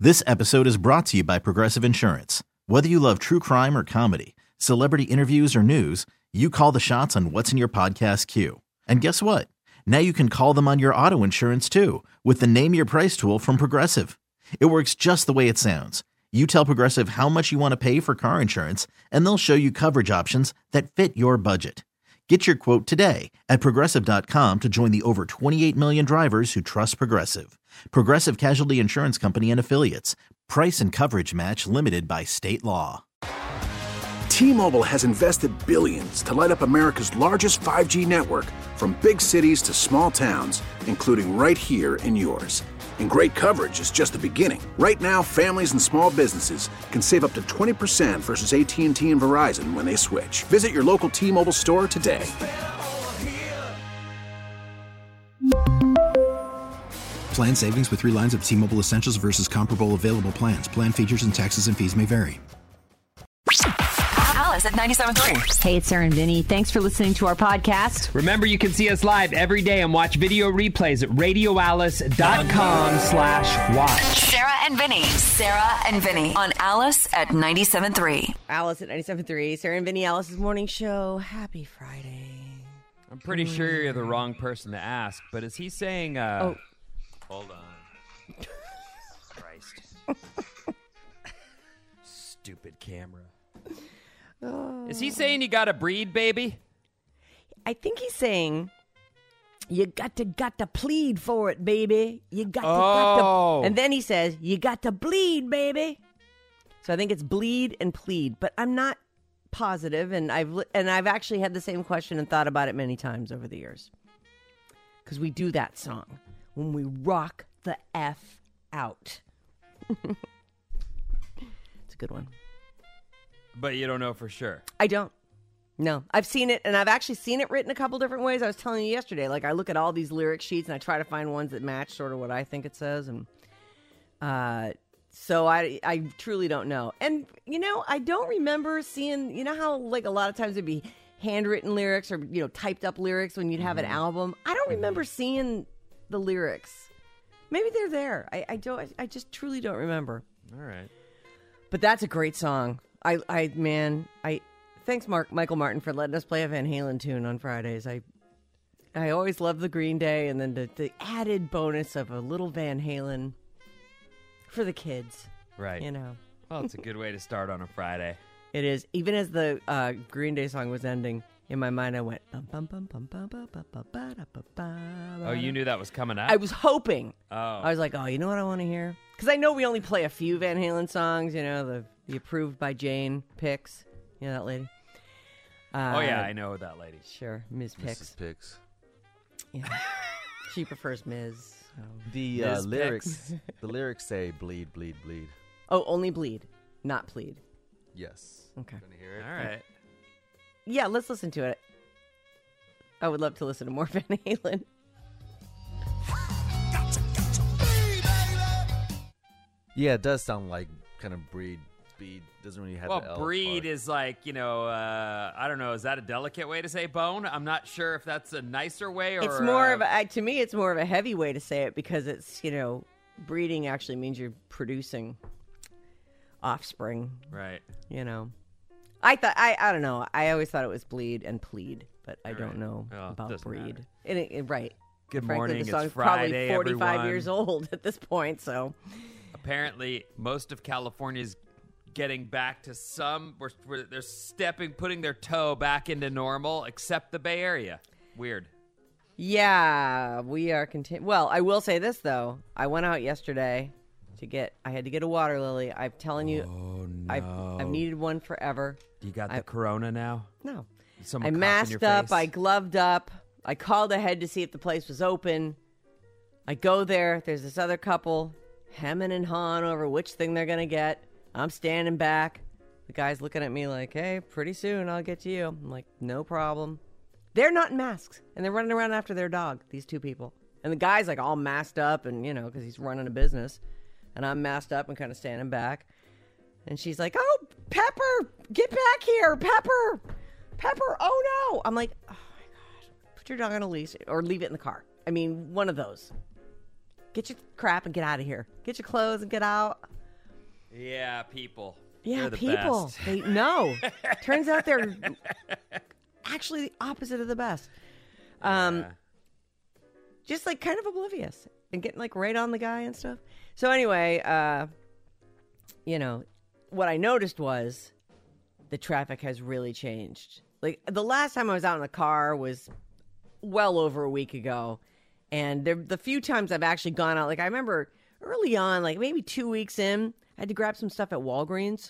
This episode is brought to you by Progressive Insurance. Whether you love true crime or comedy, celebrity interviews or news, you call the shots on what's in your podcast queue. And guess what? Now you can call them on your auto insurance too with the Name Your Price tool from Progressive. It works just the way it sounds. You tell Progressive how much you want to pay for car insurance, and they'll show you coverage options that fit your budget. Get your quote today at Progressive.com to join the over 28 million drivers who trust Progressive. Progressive Casualty Insurance Company and Affiliates. Price and coverage match limited by state law. T-Mobile has invested billions to light up America's largest 5G network, from big cities to small towns, including right here in yours. And great coverage is just the beginning. Right now, families and small businesses can save up to 20% versus AT&T and Verizon when they switch. Visit your local T-Mobile store today. Plan savings with 3 lines of T-Mobile Essentials versus comparable available plans. Plan features and taxes and fees may vary. Alice at 97.3. Hey, it's Sarah and Vinny. Thanks for listening to our podcast. Remember, you can see us live every day and watch video replays at radioalice.com/watch. Sarah and Vinny. Sarah and Vinny on Alice at 97.3. Alice at 97.3. Sarah and Vinny, Alice's morning show. Happy Friday. I'm pretty sure you're the wrong person to ask, but is he saying, Hold on. Christ. Stupid camera. Is he saying you gotta breed, baby? I think he's saying you got to plead for it, baby. You got to. And then he says you got to bleed, baby. So I think it's bleed and plead, but I'm not positive, and I've actually had the same question and thought about it many times over the years. Because we do that song when we rock the F out. It's a good one. But you don't know for sure. I don't. No. I've seen it, and I've actually seen it written a couple different ways. I was telling you yesterday, like I look at all these lyric sheets, and I try to find ones that match sort of what I think it says. And so I truly don't know. And, I don't remember seeing, how like a lot of times it'd be handwritten lyrics or, typed up lyrics when you'd have an album. I don't remember seeing the lyrics. Maybe they're there. I just truly don't remember. All right. But that's a great song. Thanks, Michael Martin, for letting us play a Van Halen tune on Fridays. I always love the Green Day, and then the added bonus of a little Van Halen for the kids. Right. Well, it's a good way to start on a Friday. It is. Even as the Green Day song was ending, in my mind I went bum bum bum bum bum bum bum bum ba da ba ba. Oh, you knew that was coming up? I was hoping. Oh. I was like, you know what I want to hear? Because I know we only play a few Van Halen songs, the approved by Jane picks. You know that lady? I know that lady. Sure, Ms. Picks. Mrs. Picks. Yeah. She prefers Ms. So. The Ms. lyrics the lyrics say bleed, bleed, bleed. Oh, only bleed, not plead. Yes. Okay. Gonna hear it? All right. Yeah, let's listen to it. I would love to listen to more Van Halen. Yeah, it does sound like kind of breed, speed. Doesn't really have the L breed part. is like, I don't know. Is that a delicate way to say bone? I'm not sure if that's a nicer way or... It's more of a, to me, it's more of a heavy way to say it because it's, breeding actually means you're producing offspring. Right. I thought, I don't know. I always thought it was bleed and plead, but I don't know Well, about breed. matter. And right. Good Frankly, morning. the song's It's Friday, probably 45 everyone. years old at this point, so... Apparently, most of California's getting back to where they're putting their toe back into normal, except the Bay Area. Weird. Yeah, we are Well, I will say this, though. I went out yesterday I had to get a water lily. I'm telling you, no. I've needed one forever. You got the corona now? No. Someone I cough in masked your up, face? I gloved up, I called ahead to see if the place was open. I go there, there's this other couple hemming and hawing over which thing they're going to get. I'm standing back. The guy's looking at me like, hey, pretty soon I'll get to you. I'm like, no problem. They're not in masks, and they're running around after their dog, these two people. And the guy's like all masked up and, because he's running a business. And I'm masked up and kind of standing back. And she's like, oh, Pepper, get back here, Pepper. Pepper, oh no. I'm like, oh my God, put your dog on a leash or leave it in the car. I mean, one of those. Get your crap and get out of here. Get your clothes and get out. Yeah, people. Yeah, They're the people. best. They no. Turns out they're actually the opposite of the best. Just like kind of oblivious and getting like right on the guy and stuff. So anyway, what I noticed was the traffic has really changed. Like the last time I was out in the car was well over a week ago. And the few times I've actually gone out, like I remember early on, like maybe 2 weeks in, I had to grab some stuff at Walgreens.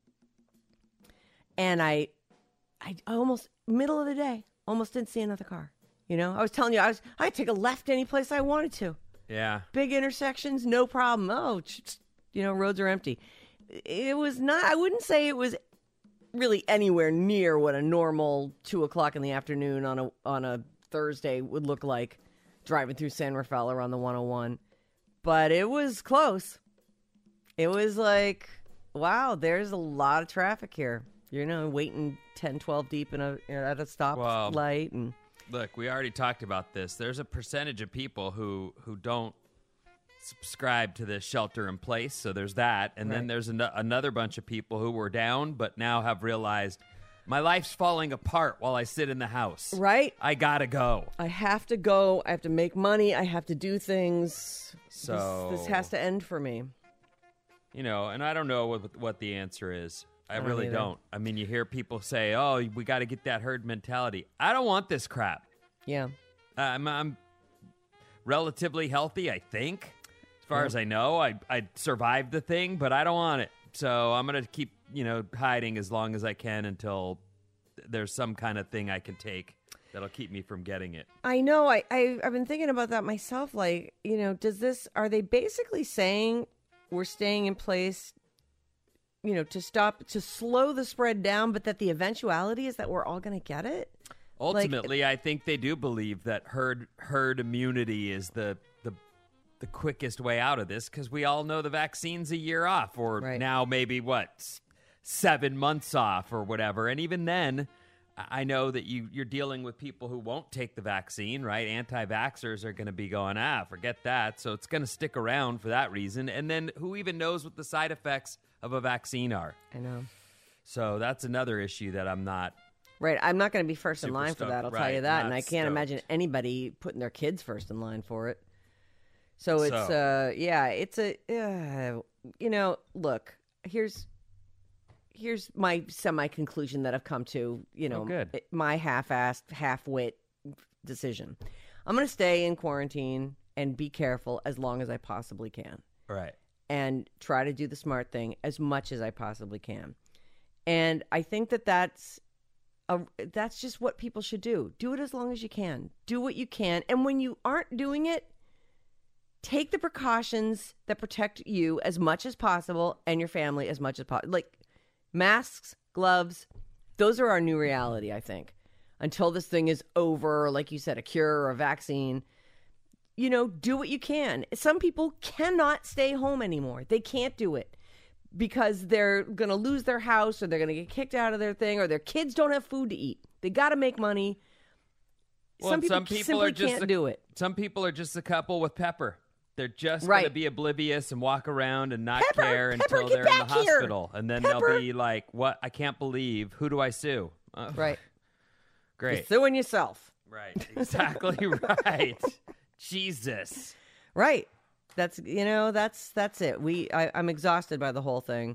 And I almost, middle of the day, almost didn't see another car. I was telling you, I could take a left any place I wanted to. Yeah. Big intersections, no problem. Oh, roads are empty. It was not, I wouldn't say it was really anywhere near what a normal 2:00 in the afternoon on a Thursday would look like driving through San Rafael or on the 101. But it was close. It was like, wow, there's a lot of traffic here. Waiting 10, 12 deep at a stop light. And look, we already talked about this. There's a percentage of people who don't subscribe to this shelter in place, so there's that. And then there's another bunch of people who were down but now have realized my life's falling apart while I sit in the house. Right. I gotta go. I have to go. I have to make money. I have to do things. So this has to end for me. And I don't know what the answer is. I really either. don't. I mean, you hear people say, oh, we got to get that herd mentality. I don't want this crap. Yeah. I'm relatively healthy, I think. As far as I know, I survived the thing, but I don't want it. So I'm going to keep, hiding as long as I can until there's some kind of thing I can take that'll keep me from getting it. I know. I've been thinking about that myself. Like, are they basically saying we're staying in place, to slow the spread down, but that the eventuality is that we're all going to get it? Ultimately, I think they do believe that herd immunity is the quickest way out of this, because we all know the vaccine's a year off, or now maybe 7 months off or whatever. And even then, I know that you're dealing with people who won't take the vaccine, right? Anti-vaxxers are going to be going, forget that. So it's going to stick around for that reason. And then who even knows what the side effects of a vaccine are? I know. So that's another issue that I'm not. Right. I'm not going to be first in Super line for that. I'll stoked. tell you Right, that. not And I can't stoked. imagine anybody putting their kids first in line for it. So it's, look, here's my semi-conclusion that I've come to, good. My half-assed, half-wit decision. I'm going to stay in quarantine and be careful as long as I possibly can. Right. And try to do the smart thing as much as I possibly can. And I think that's just what people should do. Do it as long as you can. Do what you can. And when you aren't doing it, take the precautions that protect you as much as possible and your family as much as possible. Like masks, gloves, those are our new reality, I think. Until this thing is over, like you said, a cure or a vaccine, do what you can. Some people cannot stay home anymore. They can't do it because they're going to lose their house, or they're going to get kicked out of their thing, or their kids don't have food to eat. They got to make money. Well, some people simply can't do it. Some people are just a couple with Pepper. They're just going to be oblivious and walk around and not care until they're in the hospital. And then they'll be like, what? I can't believe. Who do I sue? Right. Great. You're suing yourself. Right. Exactly right. Jesus. Right. That's it. I'm exhausted by the whole thing.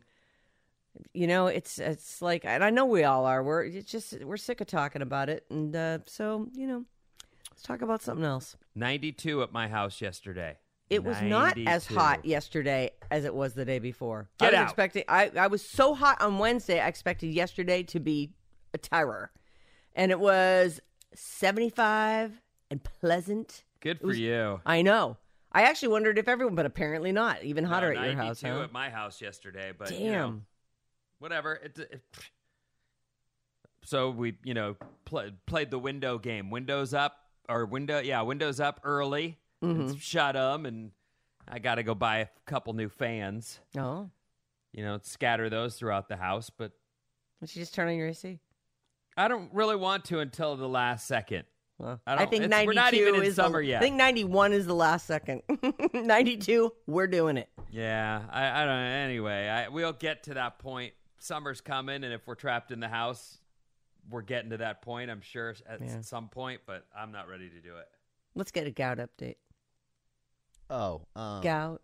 It's like, and I know we all are. We're sick of talking about it. And so, let's talk about something else. 92 at my house yesterday. It was not as hot yesterday as it was the day before. Get I was out. expecting. I was so hot on Wednesday. I expected yesterday to be a terror, and it was 75 and pleasant. Good for you. I know. I actually wondered if everyone, but apparently not. Even hotter at your house. 92 Huh? at my house yesterday, but Damn. Whatever. So we played the window game. Windows up early. And shut them, and I got to go buy a couple new fans. Oh. Scatter those throughout the house, but Did you just turn on your AC? I don't really want to until the last second. Well, I I think it's- 92 we're not even in is summer the, yet. I think 91 is the last second. 92, we're doing it. Yeah, I don't know. Anyway, we'll get to that point. Summer's coming, and if we're trapped in the house, we're getting to that point, I'm sure, at some point, but I'm not ready to do it. Let's get a gout update. Oh, Gout.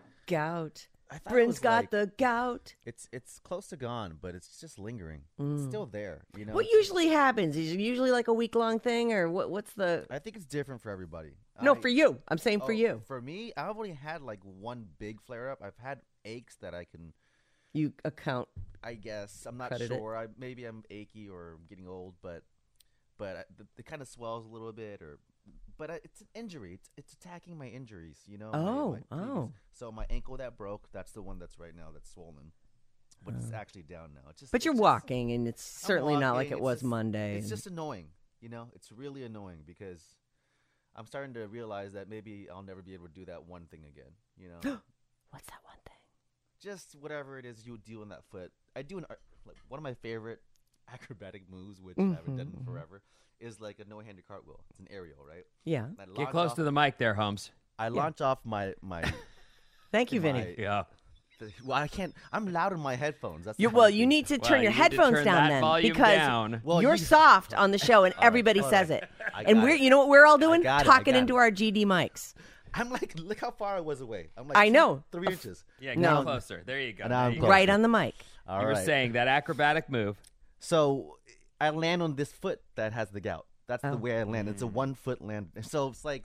I thought it Bryn's was got like- the gout. It's close to gone, but it's just lingering. It's still there, you know. What usually happens? Is it usually like a week-long thing, or what's the... I think it's different for everybody. No, for you. I'm saying for you. For me, I've only had like one big flare-up. I've had aches that I can, You account. I guess. I'm not Credit it. sure. Maybe I'm achy or getting old, but it kind of swells a little bit. But it's an injury. It's attacking my injuries, you know. My previous- So my ankle that broke, that's the one that's right now that's swollen. But it's actually down now. But you're walking, and it's certainly not like walking. it was It's just- Monday. It's just annoying, you know. It's really annoying because I'm starting to realize that maybe I'll never be able to do that one thing again, you know. What's that one thing? Just whatever it is you do on that foot. I do one of my favorite acrobatic moves, which I haven't done in forever, is like a no-handed cartwheel. It's an aerial, right? Yeah. And I Get launch close off- to the mic there, Holmes. I launch off my Thank you, Vinny. Yeah. Well, I can't. I'm loud in my headphones. That's the Well, hard you thing. need to Well, turn you your need to headphones turn down that then, volume because down. Well, you're you- soft on the show, and everybody all says right. it. I And got we're, it. you know what we're all doing? got it, Talking I got into it. our GD mics. I'm like, look how far I was away. I'm like, I know. 3 inches. Yeah, No. get closer. There you go. Now I'm There you go. close. Right on the mic. All You were right. saying that acrobatic move. So I land on this foot that has the gout. That's the way I land. It's a 1 foot land. So it's like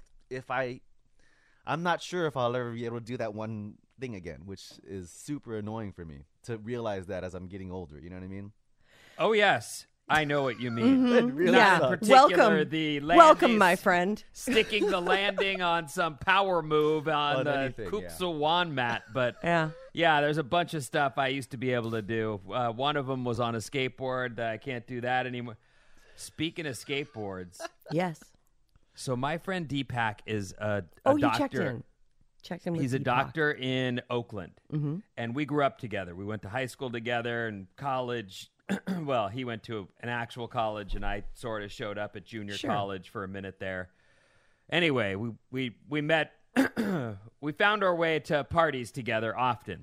I'm not sure if I'll ever be able to do that one thing again, which is super annoying for me to realize that as I'm getting older. You know what I mean? Oh, yes. I know what you mean. It really Yeah. sucks. Particular, Welcome. the Welcome, landing- my friend. Sticking the landing on some power move on On the anything, yeah. Kupsawan mat. But Yeah. there's a bunch of stuff I used to be able to do. One of them was on a skateboard. I can't do that anymore. Speaking of skateboards, Yes. so my friend Deepak is a Oh, doctor. you checked in. Checked in with He's a Deepak. doctor in Oakland, and we grew up together. We went to high school together and college. Well, he went to an actual college, and I sort of showed up at junior college for a minute there. Anyway, we met. We found our way to parties together often,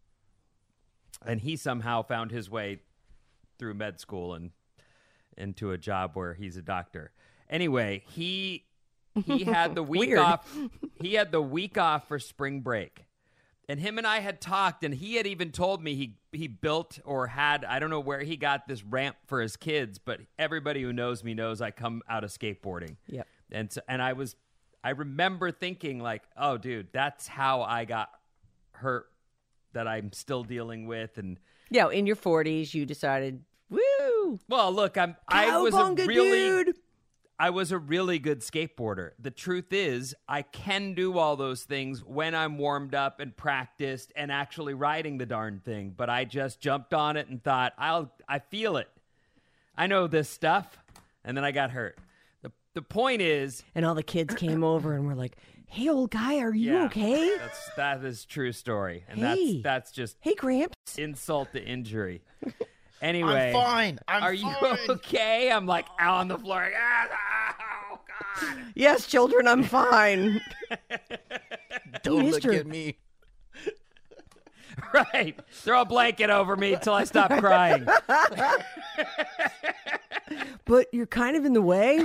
and he somehow found his way through med school and into a job where he's a doctor. Anyway, he had the week Weird. off. He had the week off for spring break. And him and I had talked, and he had even told me he built or had, I don't know where he got this ramp for his kids, but everybody who knows me knows I come out of skateboarding. Yep. And I remember thinking like, oh, dude, that's how I got hurt that I'm still dealing with. And Yeah, in your 40s, you decided, woo! well, look, I was Cowabunga, dude! a really good skateboarder. The truth is, I can do all those things when I'm warmed up and practiced and actually riding the darn thing. But I just jumped on it and thought, I feel it. I know this stuff. And then I got hurt. The point is, And all the kids came over and were like, hey, old guy, are you yeah, okay? that is true story. And Hey. that's just Hey, Gramps. insult to injury. Anyway, I'm fine. Are you okay? I'm like out on the floor. Oh God! Yes, children, I'm fine. Don't look mister. at me. Right. Throw a blanket over me until I stop crying. But you're kind of in the way.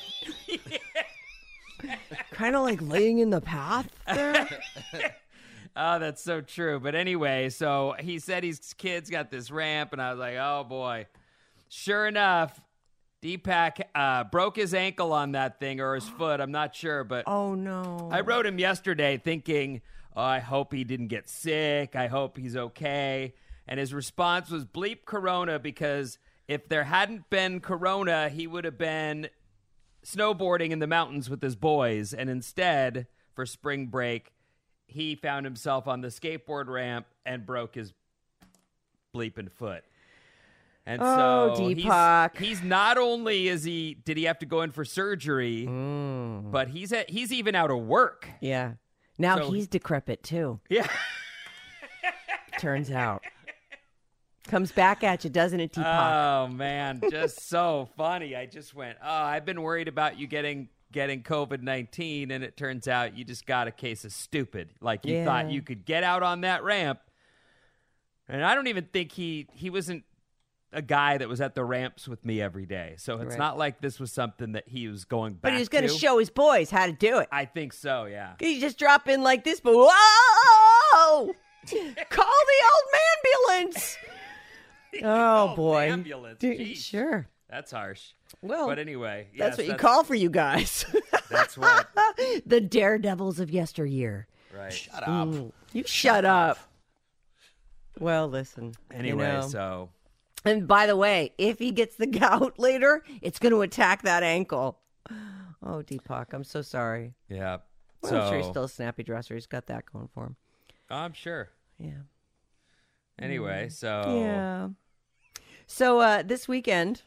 Kind of like laying in the path there. Oh, that's so true. But anyway, so he said his kid's got this ramp, and I was like, oh boy. Sure enough, Deepak broke his ankle on that thing, or his foot. I'm not sure, but Oh, no. I wrote him yesterday thinking, oh, I hope he didn't get sick. I hope he's okay. And his response was bleep Corona, because if there hadn't been Corona, he would have been snowboarding in the mountains with his boys. And instead, for spring break, he found himself on the skateboard ramp and broke his bleeping foot. And Oh, so Deepak. he's not only did he have to go in for surgery, but he's even out of work. Yeah. Now So he's decrepit, too. Yeah. Turns out. Comes back at you, doesn't it, Teapot? Oh, man. Just so funny. I just went, I've been worried about you getting COVID-19, and it turns out you just got a case of stupid. Like, you thought you could get out on that ramp. And I don't even think he wasn't a guy that was at the ramps with me every day. So it's not like this was something that he was going back to. But he was going to show his boys how to do it. I think so, yeah. He just drop in like this, but whoa! Call the old ambulance! Oh, boy. Ambulance. Sure. That's harsh. Well, but anyway. That's what you call for you guys. That's what. The daredevils of yesteryear. Right. Shut up. You shut up. Well, listen. Anyway, so. And by the way, if he gets the gout later, it's going to attack that ankle. Oh, Deepak, I'm so sorry. Yeah. Well, I'm sure he's still a snappy dresser. He's got that going for him. I'm sure. Yeah. Anyway, so. Yeah. So this weekend,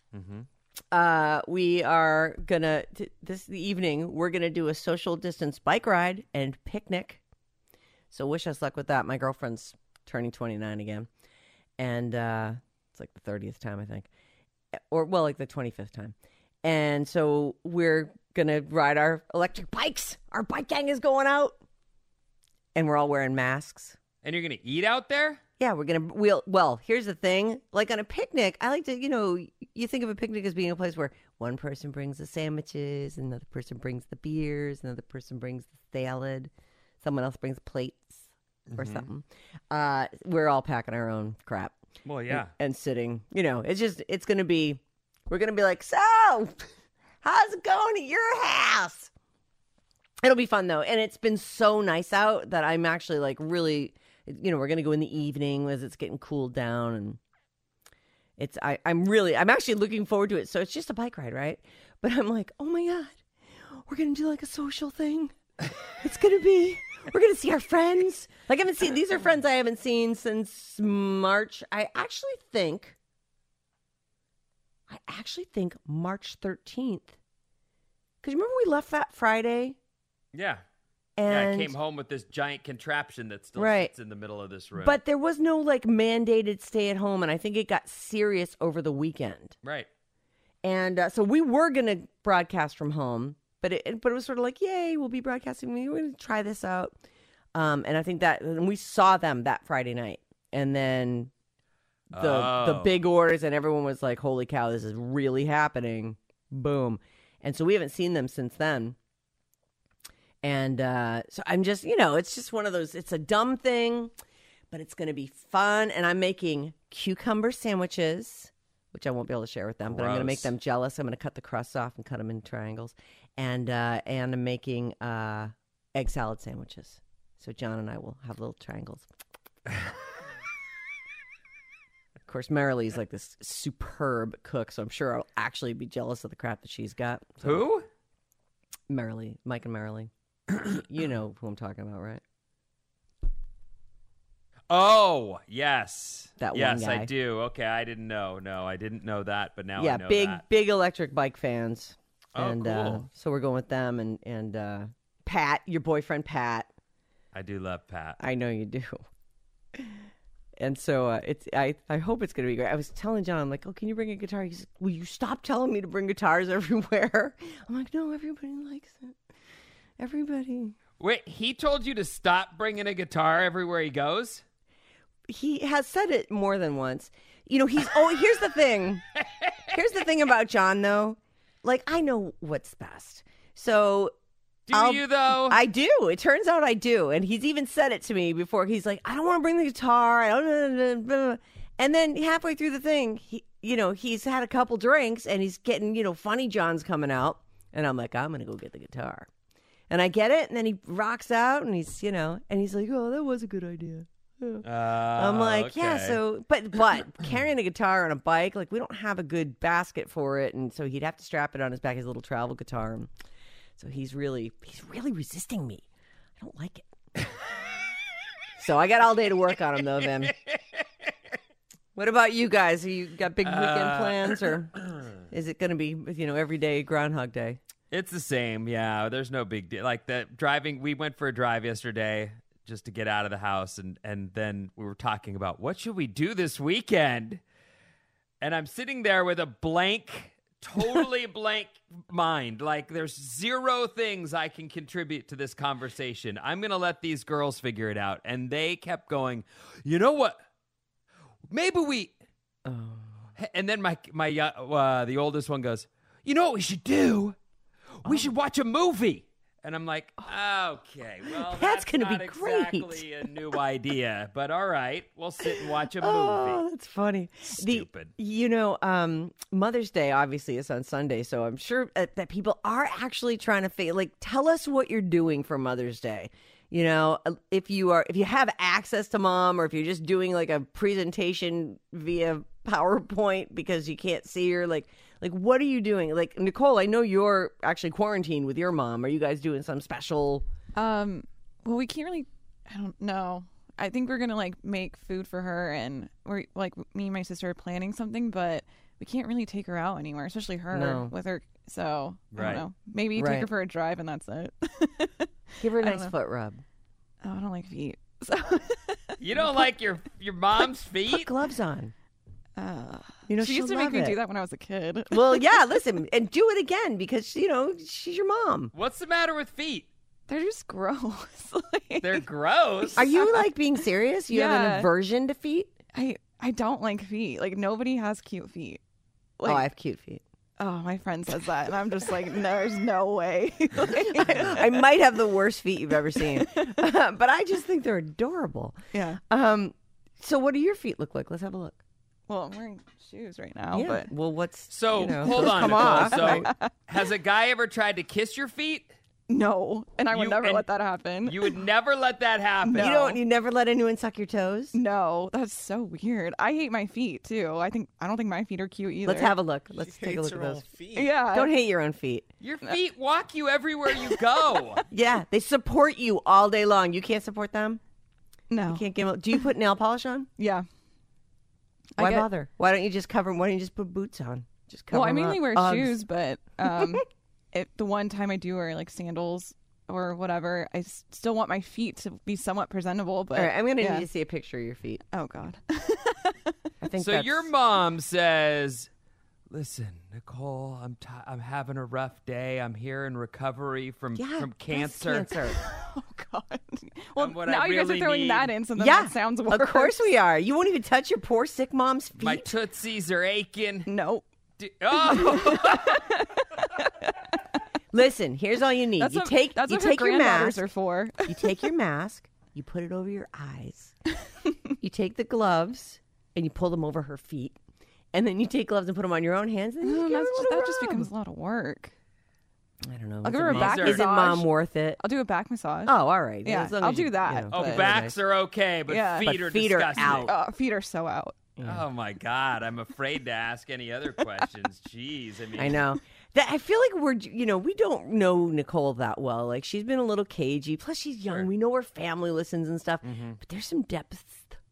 we are going to, this evening, we're going to do a social distance bike ride and picnic. So wish us luck with that. My girlfriend's turning 29 again. And it's like the 30th time, I think. Or, well, like the 25th time. And so we're going to ride our electric bikes. Our bike gang is going out. And we're all wearing masks. And you're going to eat out there? Yeah, well, here's the thing. Like on a picnic, I like to, you think of a picnic as being a place where one person brings the sandwiches, another person brings the beers, another person brings the salad, someone else brings plates or something. We're all packing our own crap. Well, yeah. And sitting, it's going to be, we're going to be like, so, how's it going at your house? It'll be fun, though. And it's been so nice out that I'm actually like really, we're going to go in the evening as it's getting cooled down. And I'm actually looking forward to it. So it's just a bike ride, right? But I'm like, oh my God, we're going to do like a social thing. It's going to be, we're going to see our friends. Like these are friends I haven't seen since March. I actually think March 13th. Because remember we left that Friday? Yeah. And I came home with this giant contraption that still sits in the middle of this room. But there was no like mandated stay at home, and I think it got serious over the weekend. Right. And so we were going to broadcast from home, but it was sort of like, yay, we'll be broadcasting. We're going to try this out. And I think and we saw them that Friday night, and then the big orders, and everyone was like, holy cow, this is really happening. Boom. And so we haven't seen them since then. And so I'm just, it's just one of those, it's a dumb thing, but it's going to be fun. And I'm making cucumber sandwiches, which I won't be able to share with them, but I'm going to make them jealous. I'm going to cut the crusts off and cut them in triangles. And I'm making egg salad sandwiches. So John and I will have little triangles. Of course, Marilee's like this superb cook, so I'm sure I'll actually be jealous of the crap that she's got. So, who? Marilee, Mike and Marilee. You know who I'm talking about, right? Oh, yes. That one yes, guy. I do. Okay, I didn't know. No, I didn't know that, but now I know that. big electric bike fans. Oh, and cool. So we're going with them and Pat, your boyfriend Pat. I do love Pat. I know you do. And so I hope it's going to be great. I was telling John, I'm like, oh, can you bring a guitar? He's like, will you stop telling me to bring guitars everywhere? I'm like, no, everybody likes it. Everybody. Wait, he told you to stop bringing a guitar everywhere he goes? He has said it more than once. Here's the thing. Here's the thing about John, though. Like, I know what's best. So... Do you, though? I do. It turns out I do. And he's even said it to me before. He's like, I don't want to bring the guitar. I don't. And then halfway through the thing, he's had a couple drinks and he's getting, funny John's coming out. And I'm like, I'm going to go get the guitar. And I get it. And then he rocks out and he's, and he's like, oh, that was a good idea. I'm like, okay. yeah, so, but carrying a guitar on a bike, like we don't have a good basket for it. And so he'd have to strap it on his back, his little travel guitar. So he's really resisting me. I don't like it. So I got all day to work on him, though, then. What about you guys? You got big weekend plans, or is it going to be, every day Groundhog Day? It's the same, yeah. There's no big deal. Like the driving, we went for a drive yesterday. just to get out of the house. And then we were talking about what should we do this weekend? And I'm sitting there with a totally blank mind. Like there's zero things I can contribute to this conversation. I'm going to let these girls figure it out. And they kept going, you know what? Maybe we... Oh. And then the oldest one goes, you know what we should do? We should watch a movie. And I'm like, okay, well, that's going to be great. Exactly a new idea, but all right, we'll sit and watch a movie. Oh, that's funny. Stupid. Mother's Day obviously is on Sunday, so I'm sure that people are actually trying to tell us what you're doing for Mother's Day. You know, if you have access to mom, or if you're just doing like a presentation via PowerPoint because you can't see her, like what are you doing? Like Nicole, I know you're actually quarantined with your mom. Are you guys doing some special? Well, we can't really. I don't know. I think we're gonna like make food for her, and we're like me and my sister are planning something, but we can't really take her out anywhere, especially her with her. So I don't know. Maybe take her for a drive, and that's it. Give her a nice foot rub. Oh, I don't like feet. So. You don't like your mom's feet? Put gloves on. She used to make me do that when I was a kid. Well, yeah, listen, and do it again because, she's your mom. What's the matter with feet? They're just gross. They're gross? Are you, being serious? You have an aversion to feet? I don't like feet. Like, nobody has cute feet. I have cute feet. Oh, my friend says that, and I'm just like, there's no way. I might have the worst feet you've ever seen, but I just think they're adorable. Yeah. So what do your feet look like? Let's have a look. Well, I'm wearing shoes right now. Yeah. But well, hold on, come Nicole. off. So, has a guy ever tried to kiss your feet? No, and I would never let that happen. You would never let that happen. No. You never let anyone suck your toes? No, that's so weird. I hate my feet too. I don't think my feet are cute either. Let's have a look. Let's take a look at those feet. Yeah. Don't hate your own feet. Your feet walk you everywhere you go. Yeah, they support you all day long. You can't support them? No. You can't give them. Do you put nail polish on? Yeah. Why bother? Why don't you just cover them? Why don't you just put boots on? Just cover I mainly wear Uggs. shoes, but the one time I do wear like sandals or whatever, I still want my feet to be somewhat presentable. But all right, I'm going to need to see a picture of your feet. Oh God. I think so. Your mom says, "Listen, Nicole, I'm having a rough day. I'm here in recovery from cancer." Oh God. Well, now you guys are throwing that in, so then that sounds worse. Of course we are. You won't even touch your poor sick mom's feet. My tootsies are aching. Nope. Listen, here's all you need. That's you what take your mask. Are for. You take your mask, you put it over your eyes. You take the gloves and you pull them over her feet. And then you take gloves and put them on your own hands. And that just becomes a lot of work. I don't know. I'll give her a back massage. Isn't mom worth it? I'll do a back massage. Oh, all right. Yeah, I'll do that. Backs are okay, but feet are disgusting. out. Feet are so out. Yeah. Oh my God, I'm afraid to ask any other questions. Jeez, I know. I feel like we don't know Nicole that well. Like she's been a little cagey. Plus she's young. Sure. We know her family listens and stuff. Mm-hmm. But there's some depths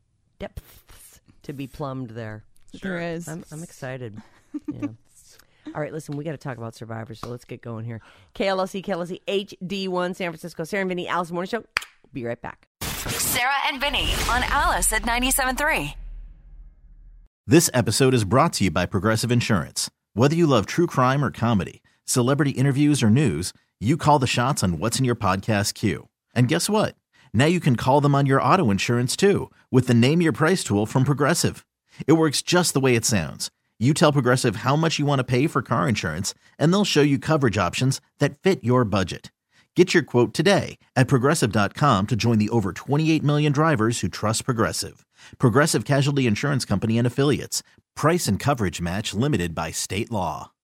to be plumbed there. Sure. There is. I'm excited. Yeah. All right, listen, we got to talk about Survivor, so let's get going here. KLLC HD1, San Francisco. Sarah and Vinny, Alice Morning Show. Be right back. Sarah and Vinny on Alice at 97.3. This episode is brought to you by Progressive Insurance. Whether you love true crime or comedy, celebrity interviews or news, you call the shots on what's in your podcast queue. And guess what? Now you can call them on your auto insurance too with the Name Your Price tool from Progressive. It works just the way it sounds. You tell Progressive how much you want to pay for car insurance, and they'll show you coverage options that fit your budget. Get your quote today at Progressive.com to join the over 28 million drivers who trust Progressive. Progressive Casualty Insurance Company and Affiliates. Price and coverage match limited by state law.